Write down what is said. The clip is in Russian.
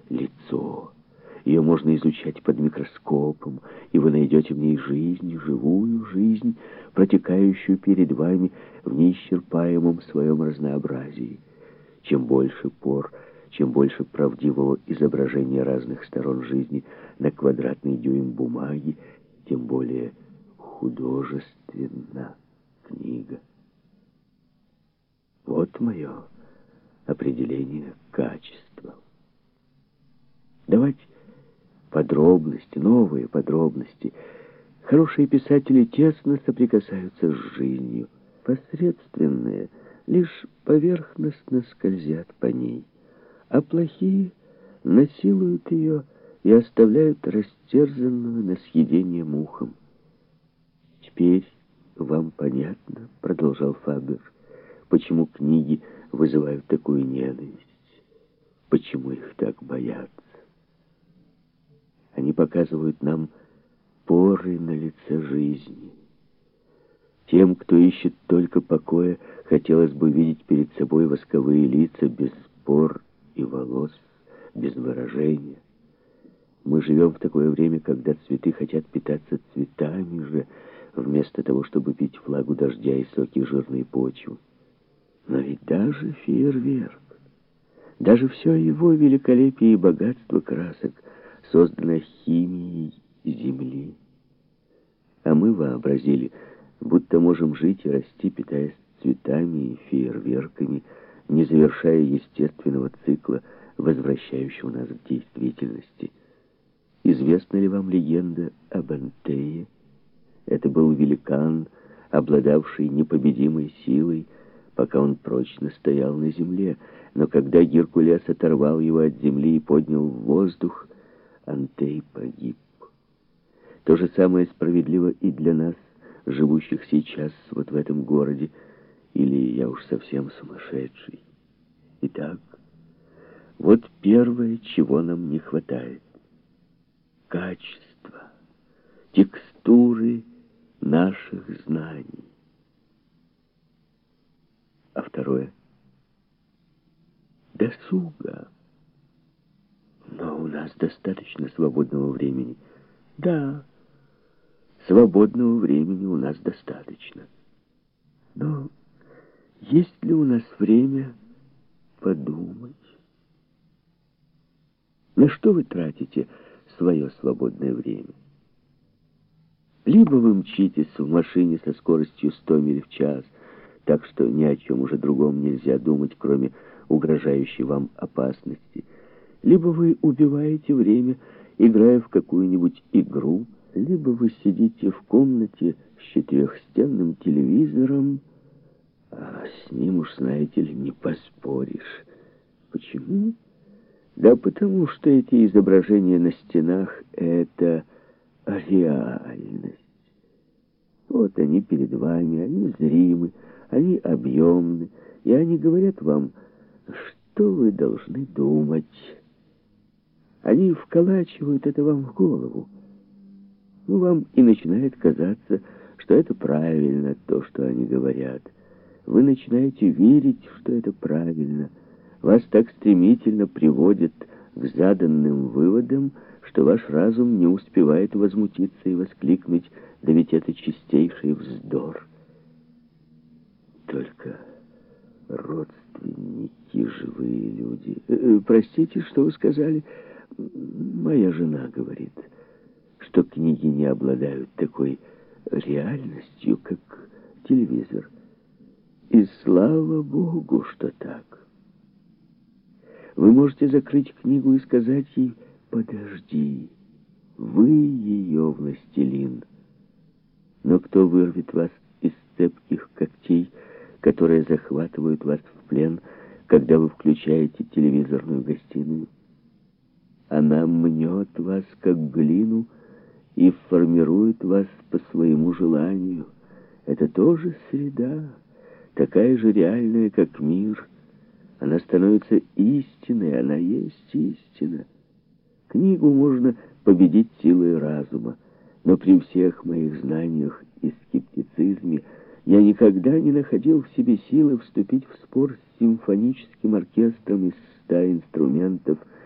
лицо. Ее можно изучать под микроскопом, и вы найдете в ней жизнь, живую жизнь, протекающую перед вами в неисчерпаемом своем разнообразии. Чем больше пор, чем больше правдивого изображения разных сторон жизни на квадратный дюйм бумаги, тем более художественна книга. Вот мое определение качества. Давать подробности, новые подробности. Хорошие писатели тесно соприкасаются с жизнью. Посредственные лишь поверхностно скользят по ней, а плохие насилуют ее и оставляют растерзанную на съедение мухам. «Теперь вам понятно, — продолжал Фабер, — почему книги вызывают такую ненависть, почему их так боятся. Они показывают нам поры на лице жизни. Тем, кто ищет только покоя, хотелось бы видеть перед собой восковые лица без пор и волос, без выражения. Мы живем в такое время, когда цветы хотят питаться цветами же, вместо того, чтобы пить влагу дождя и соки жирной почвы. Но ведь даже фейерверк, даже все его великолепие и богатство красок создано химией земли. А мы вообразили, будто можем жить и расти, питаясь цветами и фейерверками, не завершая естественного цикла, возвращающего нас к действительности. Известна ли вам легенда об Антее? Это был великан, обладавший непобедимой силой, пока он прочно стоял на земле. Но когда Геркулес оторвал его от земли и поднял в воздух, Антей погиб. То же самое справедливо и для нас, живущих сейчас вот в этом городе, или я уж совсем сумасшедший. Итак, вот первое, чего нам не хватает. Качество, текстуры наших знаний. А второе — досуга. Но у нас достаточно свободного времени. Да, свободного времени у нас достаточно. Но есть ли у нас время подумать? На что вы тратите свое свободное время? Либо вы мчитесь в машине со скоростью 100 миль в час, так что ни о чем уже другом нельзя думать, кроме угрожающей вам опасности. Либо вы убиваете время, играя в какую-нибудь игру, либо вы сидите в комнате с четырехстенным телевизором, а с ним уж, знаете ли, не поспоришь. Почему? Да потому что эти изображения на стенах — это реальность. Вот они перед вами, они зримы, они объемны, и они говорят вам, что вы должны думать. Они вколачивают это вам в голову. Ну, вам и начинает казаться, что это правильно, то, что они говорят. Вы начинаете верить, что это правильно. Вас так стремительно приводят к заданным выводам, что ваш разум не успевает возмутиться и воскликнуть: да ведь это чистейший вздор. Только родственники, живые люди. Простите, что вы сказали? Моя жена говорит, что книги не обладают такой реальностью, как телевизор. И слава Богу, что так. Вы можете закрыть книгу и сказать ей: подожди, вы ее властелин. Но кто вырвет вас из цепких когтей, которые захватывают вас в плен, когда вы включаете телевизорную гостиную? Она мнет вас, как глину, и формирует вас по своему желанию. Это тоже среда, такая же реальная, как мир. Она становится истиной, она есть истина. Книгу можно победить силой разума, но при всех моих знаниях и скептицизме я никогда не находил в себе силы вступить в спор с симфоническим оркестром из 100 инструментов,